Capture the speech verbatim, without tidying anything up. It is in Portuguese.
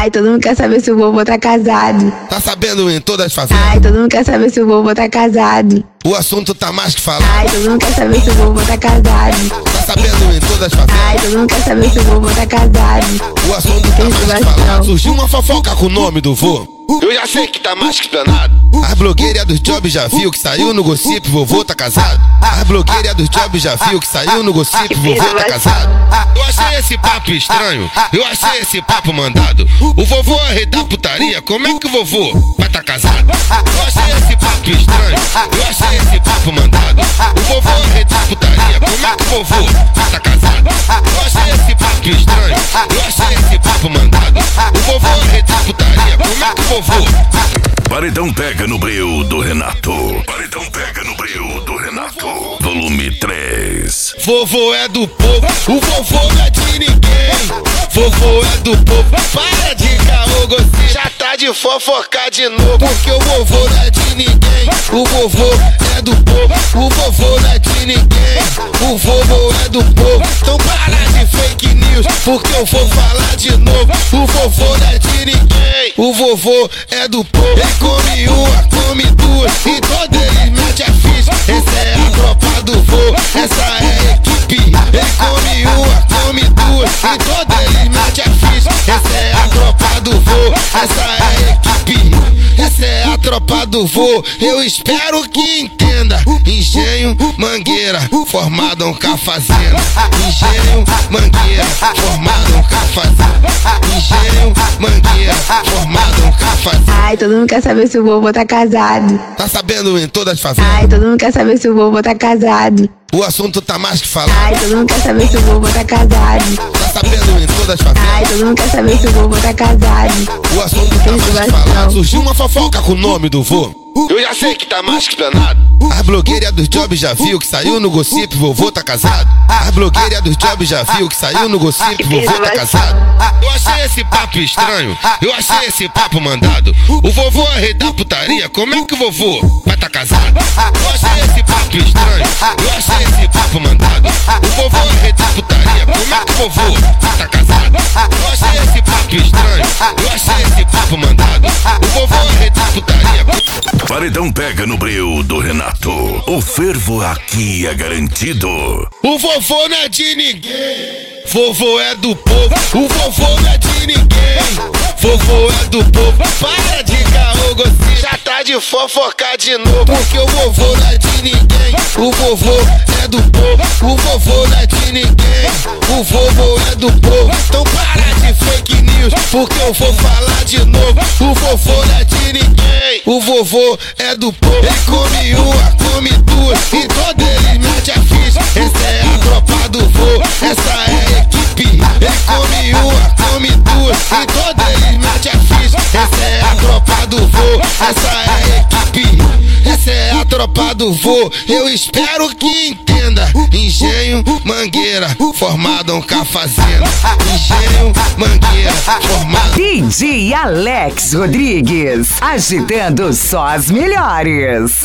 Ai, todo mundo quer saber se o vovô tá casado. Tá sabendo em todas as favelas? Ai, todo mundo quer saber se o vovô tá casado. O assunto tá mais que falado. Ai, todo mundo quer saber se o vovô tá casado. Tá sabendo em todas as favelas? Ai, todo mundo quer saber se o vovô tá casado. O assunto tá mais que falado. Surgiu uma fofoca com o nome do vô. Eu já sei que tá mais que explanado. As blogueiras dos jobs já viu que saiu no gossip, vovô tá casado. As blogueiras dos jobs já viu que saiu no gossip, vovô tá casado. Eu achei esse papo estranho, eu achei esse papo mandado. O vovô é rei da putaria, como é que o vovô vai tá casado? Eu achei esse papo estranho, eu achei esse papo mandado. O vovô é rei da putaria, como é que o vovô vai tá casado? Eu achei esse papo estranho, eu achei esse papo mandado. O vovô é rei da putaria, como é que o vovô... Paredão pega no breu do Renato. Paredão pega no breu do Renato. Volume três. Vovô é do povo, o vovô não é de ninguém. Vovô é do povo, para de caô, você já tá de fofocar de novo. Porque o vovô não é de ninguém. O vovô é do povo, o vovô não é de ninguém. O vovô é do povo, então para de fake news, porque eu vou falar de novo. O vovô não é de ninguém. O vovô é do povo, ele come uma, come duas, e todo ele mete a ficha. Essa é a tropa do vô, essa é a equipe. Ele come uma, come duas, e todo ele mete a ficha. Essa é a tropa do vô, essa é a equipe. Essa é a tropa do vô, eu espero que entenda. Engenho, Mangueira, formado um cafazenda. Engenho, Mangueira, formado um cafazenda. Engenho, Mangueira, formado um cafazenda. Ai, todo mundo quer saber se o vovô tá casado. Tá sabendo em todas as favelas? Ai, todo mundo quer saber se o vovô tá casado. O assunto tá mais que falado. Ai, todo mundo quer saber se o vovô tá casado. Tá sabendo em todas as favelas? Ai, todo mundo quer saber se o vovô tá casado. O assunto tá mais que falado. Surgiu uma fofoca com o nome do vô. Eu já sei que tá mais que explanado. As blogueiras dos jobs já viu que saiu no gossip, vovô tá casado. As blogueiras dos jobs já viu que saiu no gossip, vovô tá casado. Eu achei esse papo estranho, eu achei esse papo mandado. O vovô é rei da putaria, como é que o vovô vai tá casado? Eu achei esse papo estranho, eu achei esse papo mandado. O vovô é rei da putaria, como é que o vovô vai tá casado? Eu achei esse papo estranho, eu achei esse papo mandado. O vovô é rei da putaria. Paredão pega no breu do Renato. O fervo aqui é garantido. O vovô não é de ninguém. Vovô é do povo, o vovô não é de ninguém. Vovô é do povo, para de caô, você já tá de fofocar de novo. Porque o vovô não é de ninguém. O vovô é do povo, o vovô não é de ninguém. O vovô é do povo, então para de fake news, porque eu vou falar de novo. O vovô não é de ninguém. O vovô é do povo, ele come uma, come duas, e todo ele mete a ficha. Essa é a tropa do vô, essa é a equipe. Ele come uma, come duas, e todo ele mete a ficha. Essa é a tropa do vô, essa é a equipe. Essa é a tropa do vô, eu espero que entenda. Engenho, Mangueira, formado um cafazenda. Engenho, Mangueira, formado. D J Alex Rodrigues, agitando só as melhores.